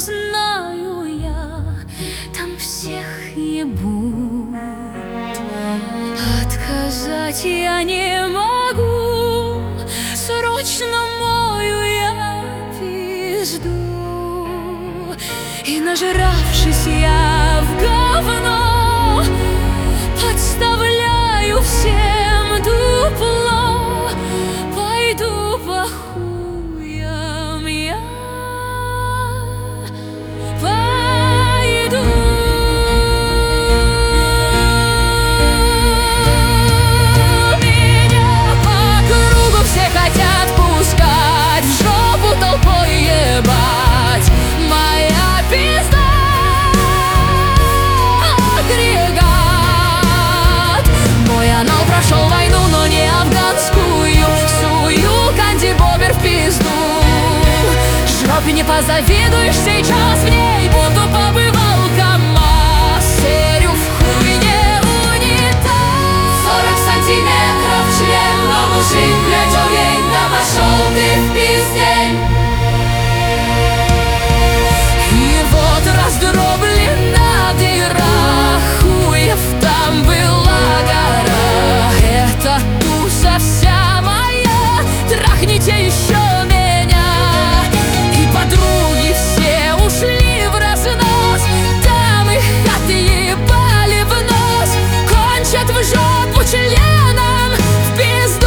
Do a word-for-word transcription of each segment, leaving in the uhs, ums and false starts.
знаю я, там всех ебут. Отказать я не могу, срочно мою я пизду. И нажравшись я в говно, подставляю всем дупло. Пойду по хуям я, пойду. Меня по кругу все хотят пускать, в жопу толпой ебать. Моя пизда агрегат. Мой анал прошел войну, но не афганскую. Сую канди-бобер в пизду. Жопе не позавидуешь, сейчас в ней буду побывал КамАЗ. Серю в хуйне унитаз. Сорок сантиметров член, но мужик глядел ей, да пошел ты в пиздень. И вот раздроблена дыра, хуев там была гора. Это туса вся моя, трахните еще меня. И подруги все ушли в разнос, там их хаты ебали в нос. Кончат в жопу членом в пизду.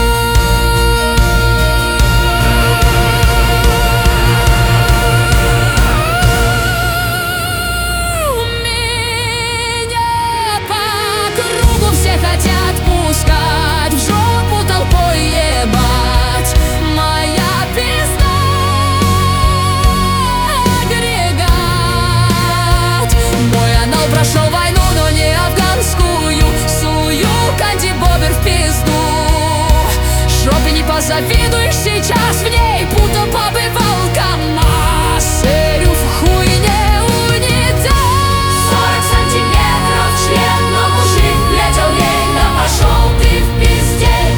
Хотят пускать, в жопу толпой ебать. Моя пизда агрегат. Мой анал прошел войну, но не афганскую. Сую канди-бобер в пизду. Жопе не позавидуешь, сейчас в ней будто побывал КамАЗ. Серю в хуйне унитаз. Сорок сантиметров член, но мужик глядел ей, да пошел ты в пиздень.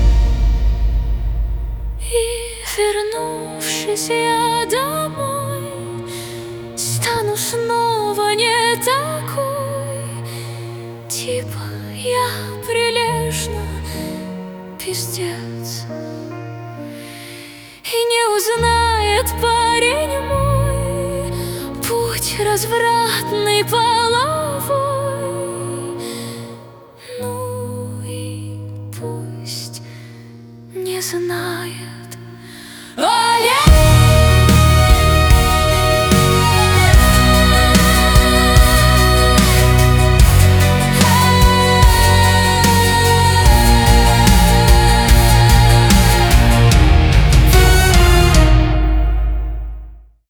И вернувшись я домой, стану снова не такой. Типа я прилежна, пиздец. И не узнает парень мой путь развратный половой. Ну и пусть не знает.